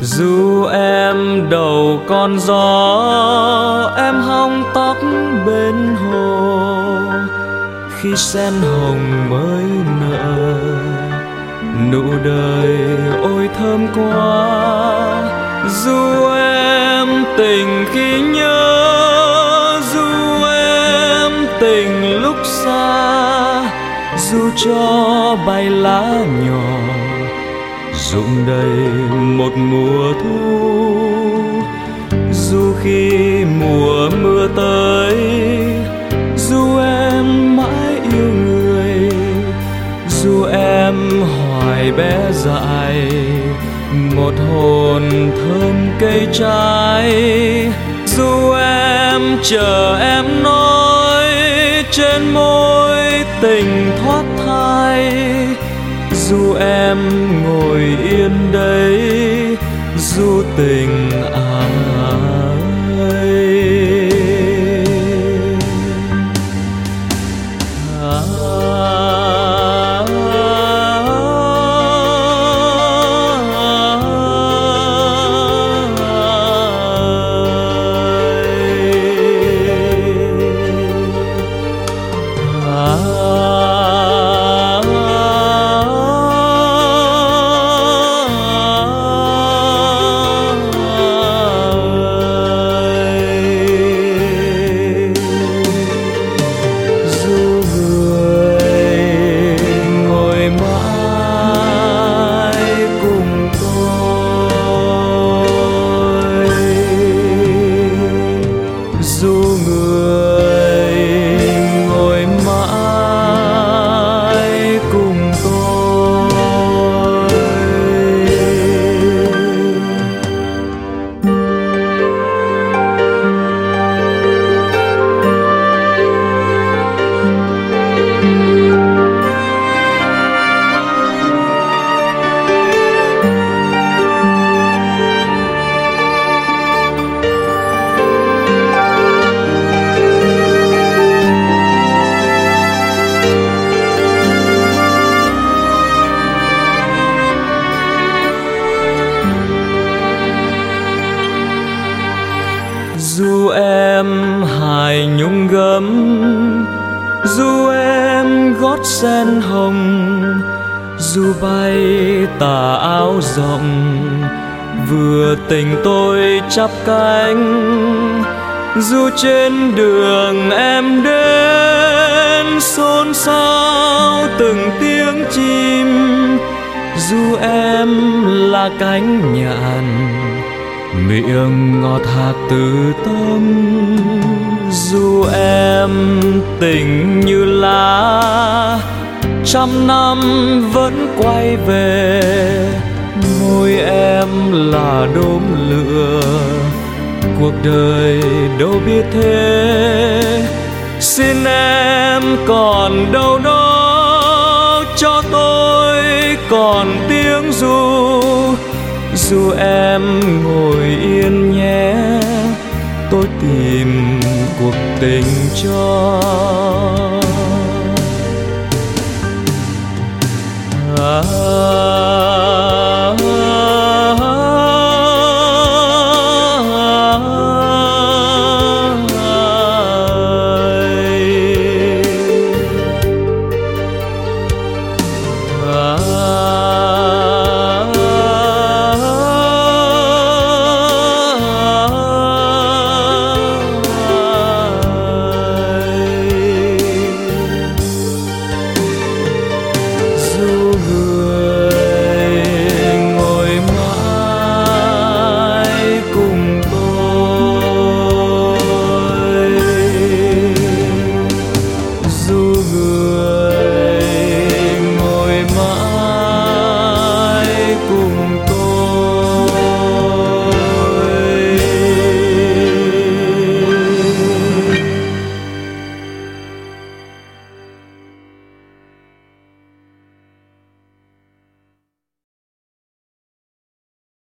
Dù em đầu con gió, em hong tóc bên hồ, khi sen hồng mới nở, nụ đời ôi thơm quá. Dù em tình khi nhớ, dù em tình lúc xa, dù cho bay lá nhỏ rụng đầy một mùa thu, dù khi mùa mưa tới, dù em mãi yêu người, dù em hoài bé dại một hồn thơm cây trái, dù em chờ em nói trên môi tình thoát thai, dù em ngồi yên đây, dù tình dù em hài nhung gấm, dù em gót sen hồng, dù bay tà áo rộng vừa tình tôi chắp cánh, dù trên đường em đến xôn xao từng tiếng chim, dù em là cánh nhạn miệng ngọt hạt từ tâm, dù em tình như lá trăm năm vẫn quay về, môi em là đốm lửa cuộc đời đâu biết thế. Xin em còn đâu đó cho tôi còn tiếng ru, dù em ngồi yên nhé, tôi tìm cuộc tình cho.